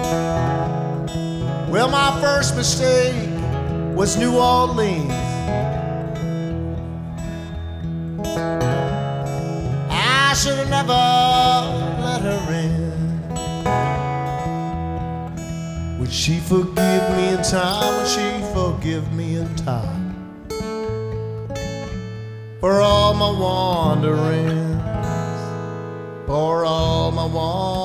Well, my first mistake was New Orleans. I should have never let her in. Would she forgive me in time? Would she forgive me in time? For all my wanderings, for all my wanderings.